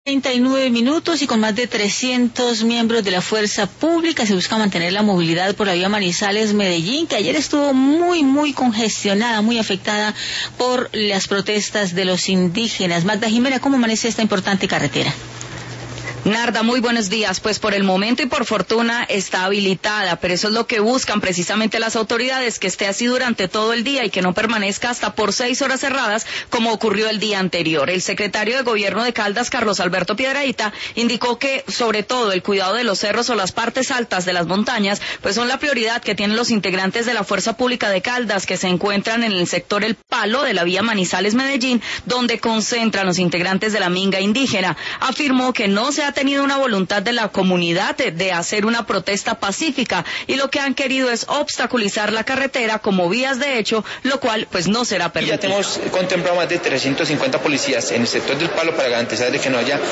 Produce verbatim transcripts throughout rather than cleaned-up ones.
treinta y nueve minutos y con más de trescientos miembros de la fuerza pública se busca mantener la movilidad por la vía Manizales-Medellín, que ayer estuvo muy, muy congestionada, muy afectada por las protestas de los indígenas. Magda Jimena, ¿cómo amanece esta importante carretera? Narda, muy buenos días. Pues por el momento y por fortuna está habilitada, pero eso es lo que buscan precisamente las autoridades, que esté así durante todo el día y que no permanezca hasta por seis horas cerradas, como ocurrió el día anterior. El secretario de Gobierno de Caldas, Carlos Alberto Piedrahita, indicó que sobre todo el cuidado de los cerros o las partes altas de las montañas, pues son la prioridad que tienen los integrantes de la Fuerza Pública de Caldas, que se encuentran en el sector El Palo de la vía Manizales-Medellín, donde concentran los integrantes de la minga indígena. Afirmó que no se ha tenido una voluntad de la comunidad de, de hacer una protesta pacífica y lo que han querido es obstaculizar la carretera como vías de hecho, lo cual pues no será permitido. Ya tenemos contemplado más de trescientos cincuenta policías en el sector del Palo para garantizar de que no haya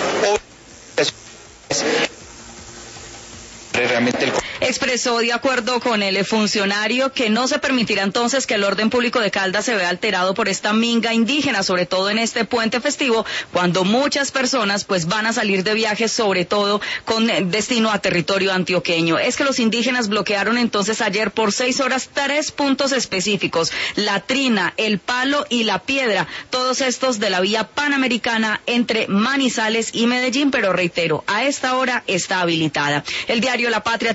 realmente el... Expresó de acuerdo con el funcionario que no se permitirá entonces que el orden público de Caldas se vea alterado por esta minga indígena, sobre todo en este puente festivo, cuando muchas personas pues van a salir de viajes, sobre todo con destino a territorio antioqueño. Es que los indígenas bloquearon entonces ayer por seis horas tres puntos específicos: La Trina, El Palo y La Piedra, todos estos de la vía panamericana entre Manizales y Medellín, pero reitero, a esta hora está habilitada. El diario La Patria